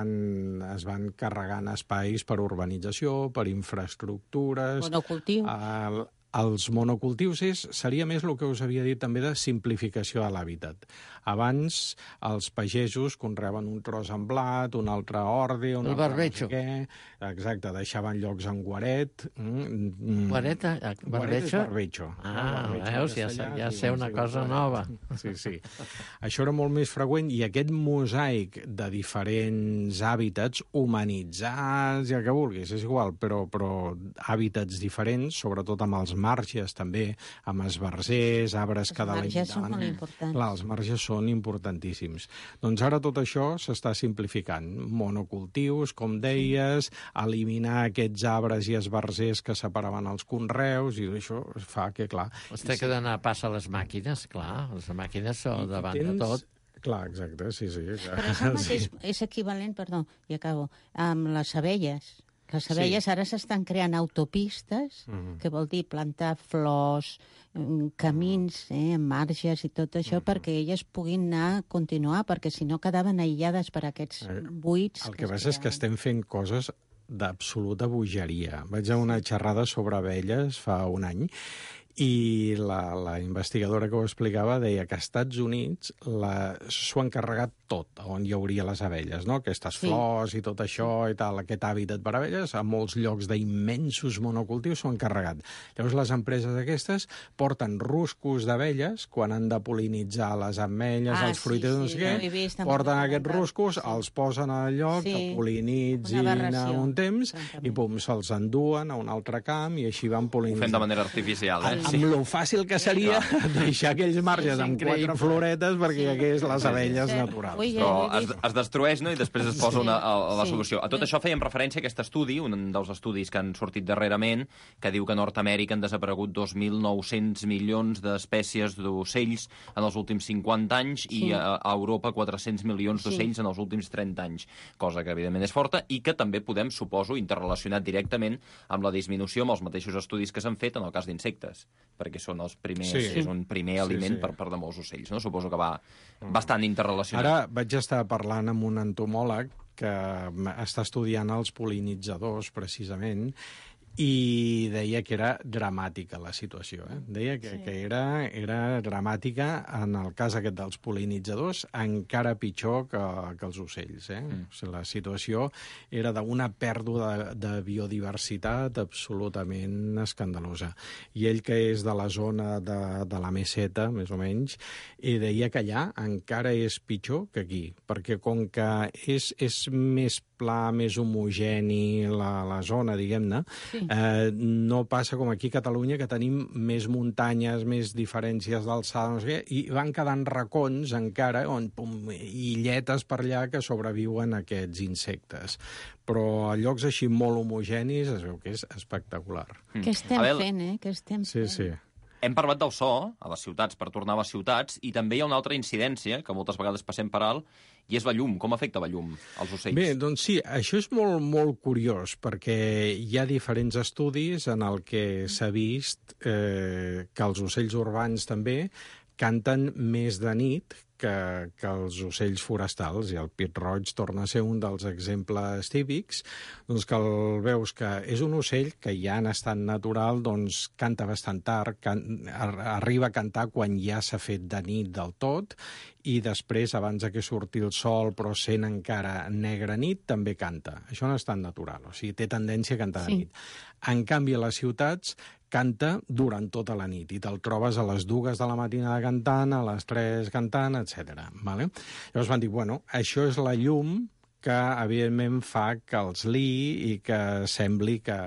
es van carregant espais per urbanització, per infraestructures... Monocultiu. Els monocultius seria més el que us havia dit també de simplificació de l'hàbitat. Abans els pagesos conreaven un tros en blat, un altre ordi... El barbecho. Exacte, deixaven llocs en guaret. Guaret? Barbecho. Veus, ja sé una cosa nova. Sí. Això era molt més freqüent i aquest mosaic de diferents hàbitats humanitzats, ja que vulguis, és igual, però hàbitats diferents, sobretot amb els marges també, amb esbarzers, arbres que delimitaven... Els marges són molt importants. Clar, els marges són importantíssims. Doncs ara tot això s'està simplificant. Monocultius, com deies, eliminar aquests arbres i esbarzers que separaven els conreus, i això fa que, clar... Has de donar pas a les màquines, clar. Les màquines són davant de tot. Clar, exacte, sí. Però això mateix és equivalent, perdó, i acabo, amb les abelles. Que les abelles ara s'estan creant autopistes, que vol dir plantar flors, camins, marges i tot això, perquè elles puguin continuar, perquè si no quedaven aïllades per aquests buits. El que passa és que estem fent coses d'absoluta bogeria. Vaig a una xerrada sobre abelles fa un any, i la investigadora que ho explicava deia que als Estats Units s'ho han carregat tot, on hi hauria les abelles, no? Aquestes flors i tot això i tal, aquest hàbitat per abelles, a molts llocs d'immensos monocultius s'ho han carregat. Llavors les empreses aquestes porten ruscos d'abelles quan han de polinitzar les ametlles, els fruiters, no sé què, porten aquests ruscos, els posen al lloc, que polinitzin un temps i pum, se'ls enduen a un altre camp i així van polinitzar. Ho fem de manera artificial, Amb lo fàcil que seria deixar aquells marges amb 4 floretes perquè hi hagués les abelles naturals. Però es destrueix, no?, i després es posa la solució. A tot això fèiem referència a aquest estudi, un dels estudis que han sortit darrerament, que diu que a Nord-Amèrica han desaparegut 2.900 milions d'espècies d'ocells en els últims 50 anys i a Europa 400 milions d'ocells en els últims 30 anys, cosa que evidentment és forta i que també podem, suposo, interrelacionat directament amb la disminució amb els mateixos estudis que s'han fet en el cas d'insectes, perquè són els primers, és un primer aliment per de molts ocells, no? Suposo que va bastant interrelacionat. Ara vaig estar parlant amb un entomòleg que està estudiant els pol·linitzadors, precisament, i deia que era dramàtica la situació. Deia que era dramàtica en el cas aquest dels pol·linitzadors, encara pitjor que els ocells. O sigui, la situació era d'una pèrdua de biodiversitat absolutament escandalosa. I ell, que és de la zona de la meseta, més o menys, deia que allà encara és pitjor que aquí, perquè com que és més pla, més homogeni la zona, diguem-ne, no passa com aquí a Catalunya, que tenim més muntanyes, més diferències d'alçada, no sé què, i van quedant racons encara, illetes per allà que sobreviuen aquests insectes. Però a llocs així molt homogenis es veu que és espectacular. Què estem fent, Què estem fent? Sí. Hem parlat del so a les ciutats, per tornar a les ciutats, i també hi ha una altra incidència, que moltes vegades passem per alt, i és la llum. Com afecta la llum als ocells? Bé, doncs sí, això és molt, molt curiós, perquè hi ha diferents estudis en el que s'ha vist que els ocells urbans també canten més de nit que els ocells forestals, i el pit-roig torna a ser un dels exemples típics, doncs que veus que és un ocell que ja en estat natural doncs canta bastant tard, arriba a cantar quan ja s'ha fet de nit del tot, i després, abans que surti el sol, però sent encara negra nit, també canta. Això no és tan natural, o sigui, té tendència a cantar de nit. En canvi, a les ciutats canta durant tota la nit, i te'l trobes a les 2 de la matinada cantant, a les 3 cantant, etc. Vale? Llavors van dir, bueno, això és la llum que, evidentment, fa que els liï i que sembli que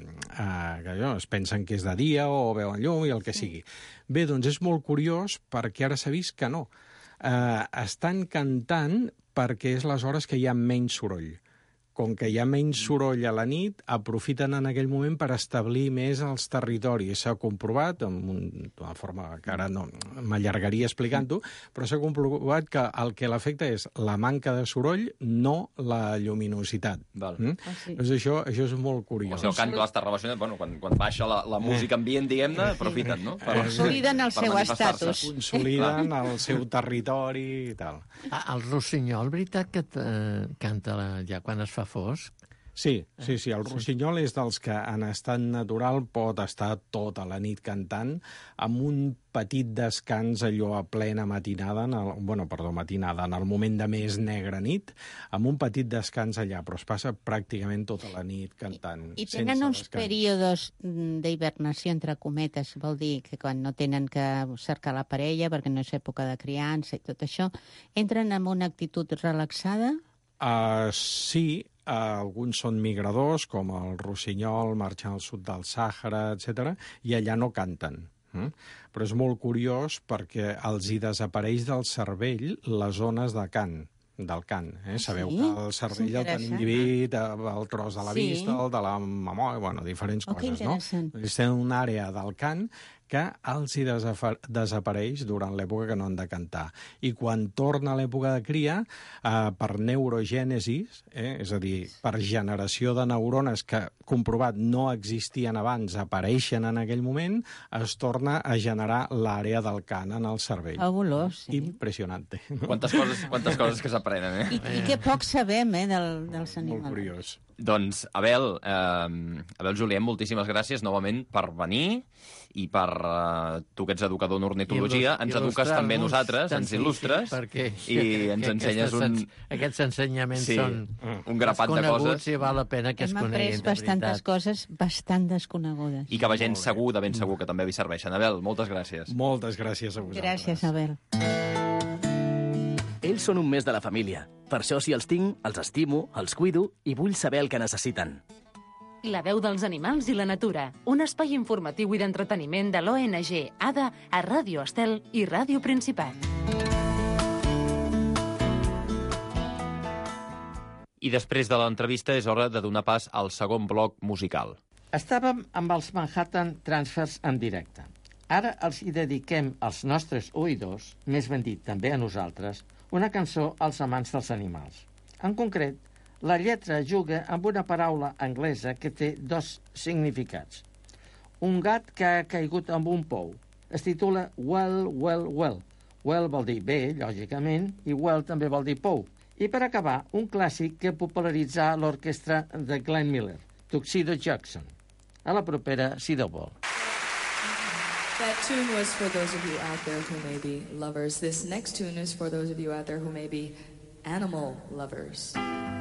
es pensen que és de dia o veuen llum i el que sigui. Bé, doncs és molt curiós perquè ara s'ha vist que no. Estan cantant perquè és les hores que hi ha menys soroll. Com que hi ha menys soroll a la nit, aprofiten en aquell moment per establir més els territoris. S'ha comprovat, d'una forma que ara no m'allargaria explicant-ho, però s'ha comprovat que el que l'afecta és la manca de soroll, no la lluminositat. Doncs això és molt curiós. O sigui, el cant que està relacionat, quan baixa la música ambient, diguem-ne, aprofiten, no? Consoliden el seu estatus. Consoliden el seu territori i tal. El rossinyol, veritat que canta ja quan es fa fosc? Sí, el rossinyol és dels que en estat natural pot estar tota la nit cantant, amb un petit descans allò a plena matinada, matinada, en el moment de més negra nit, amb un petit descans allà, però es passa pràcticament tota la nit cantant. I tenen uns períodes d'hibernació, entre cometes, vol dir que quan no tenen que cercar la parella, perquè no és època de criança i tot això, entren en una actitud relaxada? Sí, alguns són migradors, com el rossinyol, marxen al sud del Sàhara, etc., i allà no canten. Però és molt curiós perquè els hi desapareix del cervell les zones de cant, del cant. Sabeu que el cervell el tenim dividit, el tros de la vista, el de la memòria, diferents coses, no? És una àrea del cant que els hi desapareix durant l'època que no han de cantar. I quan torna l'època de cria, per neurogènesis, és a dir, per generació de neurones que, comprovat, no existien abans, apareixen en aquell moment, es torna a generar l'àrea del cant en el cervell. Fabulós. Impressionante. Quantes coses que s'aprenen, I que poc sabem, dels animals. Molt curiós. Doncs, Abel Julien, moltíssimes gràcies novament per venir i per tu que ets educador en ornitologia, ens eduques també nosaltres, ens il·lustres i ens ensenyes aquests ensenyaments són un grapat de coses. I val la pena que es coneguin, de veritat. Hem après bastantes coses bastant desconegudes. I que la gent de ben segur que també vi serveixen. Abel, moltes gràcies. Moltes gràcies a vosaltres. Gràcies, Abel. Ells són un mes de la família. Per això, si els tinc, els estimo, els cuido i vull saber el que necessiten. La veu dels animals i la natura. Un espai informatiu i d'entreteniment de l'ONG ADA a Ràdio Estel i Ràdio Principat. I després de l'entrevista és hora de donar pas al segon bloc musical. Estàvem amb els Manhattan Transfers en directe. Ara els hi dediquem als nostres oïdors, més ben dit també a nosaltres, una cançó als amants dels animals. En concret, la lletra juga amb una paraula anglesa que té dos significats. Un gat que ha caigut amb un pou. Es titula Well, Well, Well. Well vol dir bé, lògicament, i well també vol dir pou. I per acabar, un clàssic que popularitzà l'orquestra de Glenn Miller, Tuxedo Jackson. A la propera Cider Ball. That tune was for those of you out there who may be lovers. This next tune is for those of you out there who may be animal lovers.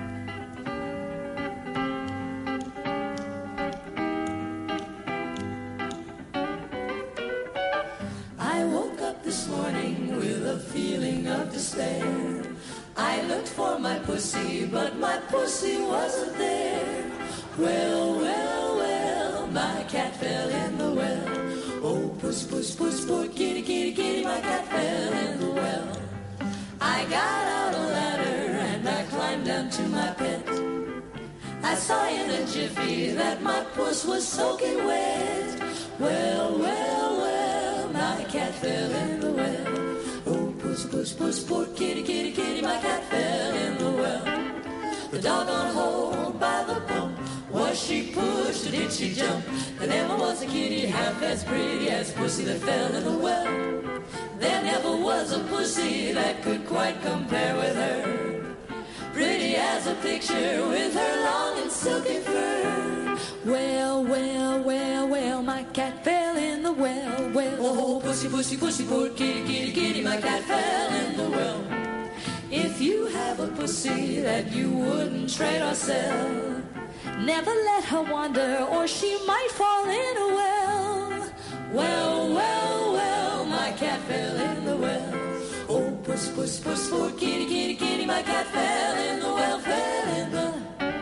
I woke up this morning with a feeling of despair. I looked for my pussy, but my pussy wasn't there. Well, well, well, my cat fell in the well. Oh, puss, puss, puss, poor kitty, kitty, kitty, my cat fell in the well. I got out a ladder and I climbed down to my pet. I saw in a jiffy that my puss was soaking wet. Well, well, well, my cat fell in the well. Oh, puss, puss, puss, poor kitty, kitty, kitty, my cat fell in the well. The doggone hole by the pump, was she pushed or did she jump? There never was a kitty half as pretty as pussy that fell in the well. There never was a pussy that could quite compare with her. Pretty as a picture with her long and silky fur. Well, well, well, well, my cat fell in the well. Well, oh, pussy, pussy, pussy, poor kitty, kitty, kitty, my cat fell in the well. If you have a pussy that you wouldn't trade or sell, never let her wander or she might fall in a well. Well, well, well, my cat fell in the well. Oh, puss, puss, puss, poor kitty, kitty, kitty, my cat fell in the well, fell in the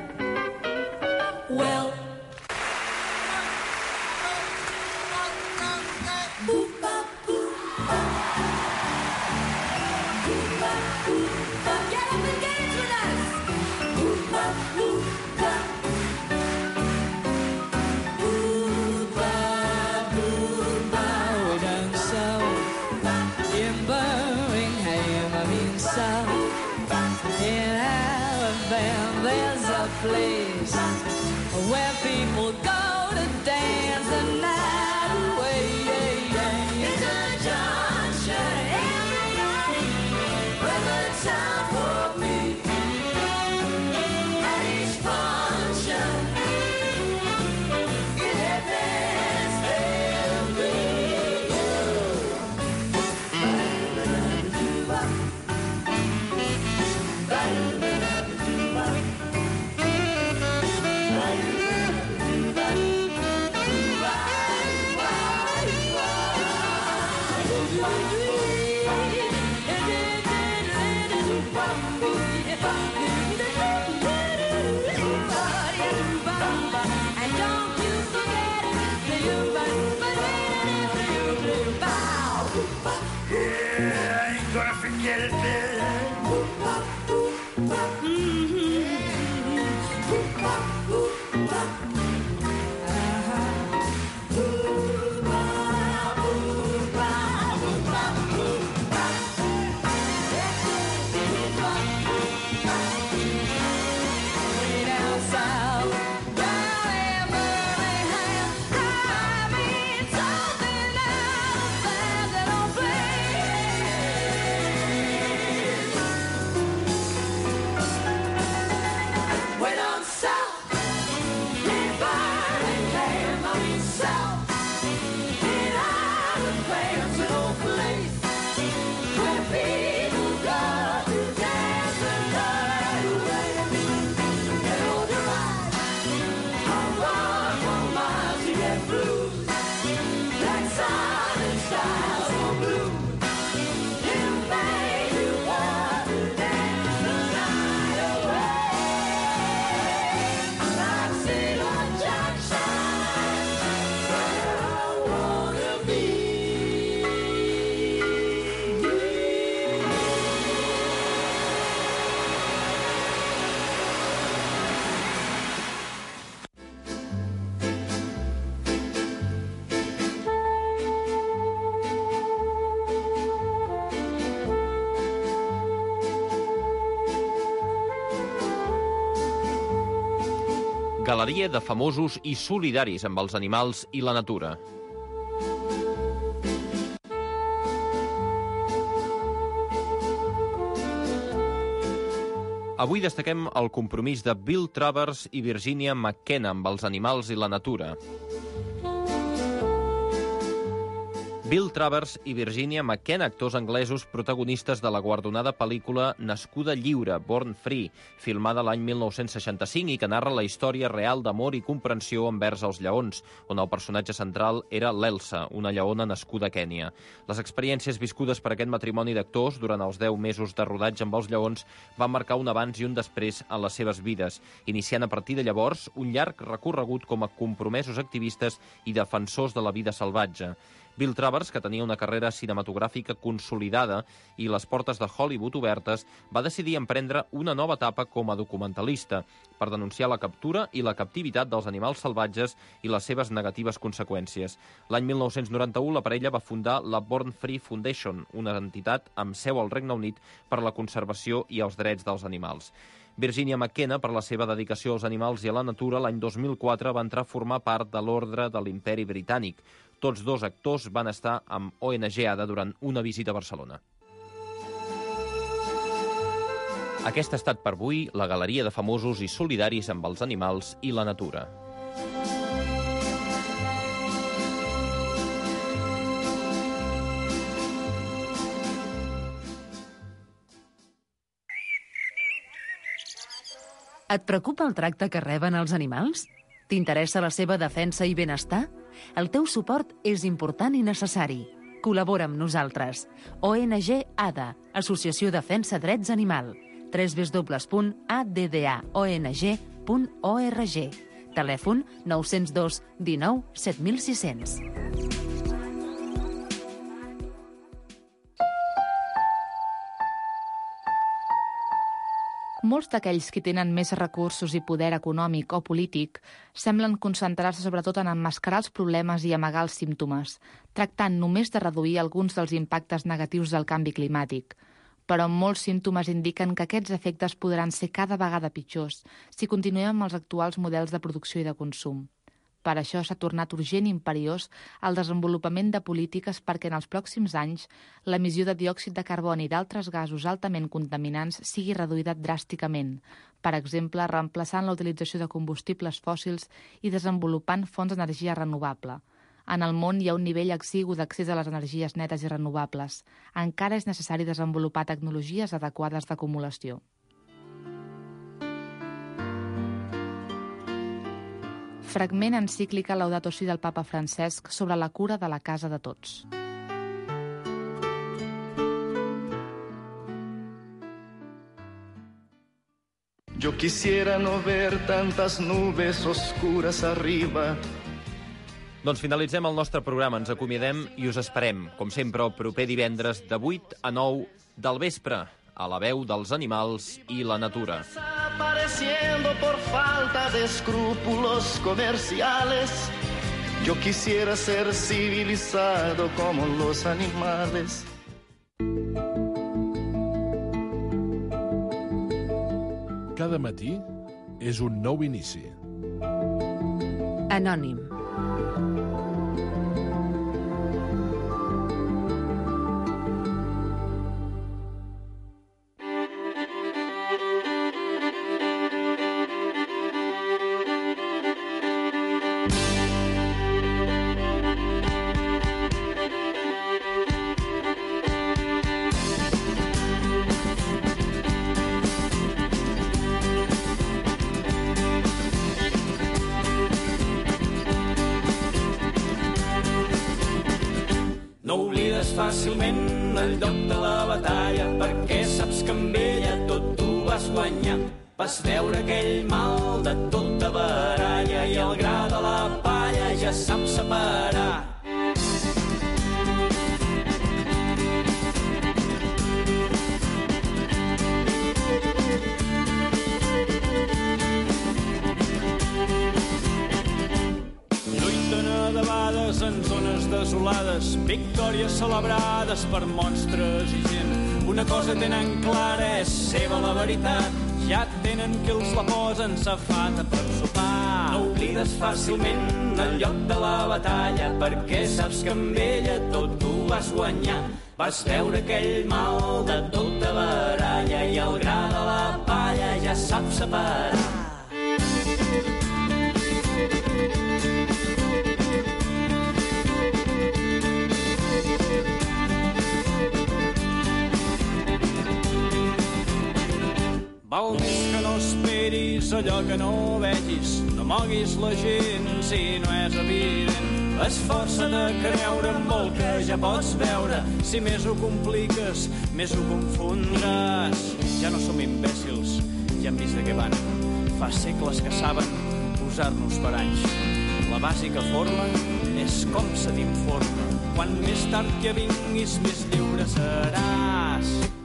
well. Boop, bop, boop, bop. Boop, bop, boop, bop. Get up and dance with us. Boop, bop, boop, bop. Boop, bop, boop, bop. Way down south in Birmingham, I mean south in Alabama, there's a place where people go to dance the night away. It's a junction every night where good time for me. At each function, it happens every And don't you forget the yeah, I ain't gonna forget it, Galeria de famosos i solidaris amb els animals i la natura. Avui destaquem el compromís de Bill Travers i Virginia McKenna amb els animals i la natura. Bill Travers i Virginia McKenna, actors anglesos protagonistes de la guardonada pel·lícula Nascuda lliure, Born Free, filmada l'any 1965 i que narra la història real d'amor i comprensió envers els lleons, on el personatge central era l'Elsa, una lleona nascuda a Kènia. Les experiències viscudes per aquest matrimoni d'actors durant els 10 mesos de rodatge amb els lleons van marcar un abans i un després en les seves vides, iniciant a partir de llavors un llarg recorregut com a compromesos activistes i defensors de la vida salvatge. Bill Travers, que tenia una carrera cinematogràfica consolidada i les portes de Hollywood obertes, va decidir emprendre una nova etapa com a documentalista per denunciar la captura i la captivitat dels animals salvatges i les seves negatives conseqüències. L'any 1991 la parella va fundar la Born Free Foundation, una entitat amb seu al Regne Unit per la conservació i els drets dels animals. Virginia McKenna, per la seva dedicació als animals i a la natura, l'any 2004 va entrar a formar part de l'Ordre de l'Imperi Britànic. Tots dos actors van estar amb ONG ADA durant una visita a Barcelona. Aquesta ha estat per avui la galeria de famosos i solidaris amb els animals i la natura. Et preocupa el tracte que reben els animals? T'interessa la seva defensa i benestar? El teu suport és important i necessari. Col·labora amb nosaltres. ONG ADA, Associació Defensa Drets Animal. www.addaong.org. Telèfon 902 19 7600. Molts d'aquells que tenen més recursos i poder econòmic o polític semblen concentrar-se sobretot en emmascarar els problemes i amagar els símptomes, tractant només de reduir alguns dels impactes negatius del canvi climàtic. Però molts símptomes indiquen que aquests efectes podran ser cada vegada pitjors si continuem amb els actuals models de producció i de consum. Per això s'ha tornat urgent i imperiós el desenvolupament de polítiques perquè en els pròxims anys l'emissió de diòxid de carboni i d'altres gasos altament contaminants sigui reduïda dràsticament, per exemple, reemplaçant la utilització de combustibles fòssils i desenvolupant fonts d'energia renovable. En el món hi ha un nivell exigu d'accés a les energies netes i renovables. Encara és necessari desenvolupar tecnologies adequades d'acumulació. Fragment encíclica Laudato Si del papa Francesc sobre la cura de la casa de tots. Yo quisiera no ver tantas nubes oscuras arriba. Doncs finalitzem el nostre programa, ens acomiadem i us esperem, com sempre, el proper divendres de 8 a 9 del vespre, a la veu dels animals i la natura. Desapareciendo por falta de escrúpulos comerciales. Yo quisiera ser civilizado como los animales. Cada matí és un nou inici. Anònim. Fàcilment el lloc de la batalla, perquè saps que amb ella tot tu vas guanyar. Vas veure aquell mal de tota baralla i el gra de la palla ja sap separar. En zones desolades, victòries celebrades per monstres i gent. Una cosa tenen clara, és seva la veritat. Ja tenen que els la posen safata per sopar. No oblides fàcilment el lloc de la batalla, perquè saps que amb ella tot tu vas guanyar. Vas veure aquell mal de tota baralla i el gra de la palla separar. Val més que no esperis allò que no vegis, no moguis la gent si no és evident. Esforça't a creure en el que ja pots veure, si més ho compliques, més ho confondràs. Ja no som imbècils, ja hem vist de què van. Fa segles que saben posar-nos per anys. La bàsica forma és com se t'informa. Quan més tard que vinguis, més lliure seràs.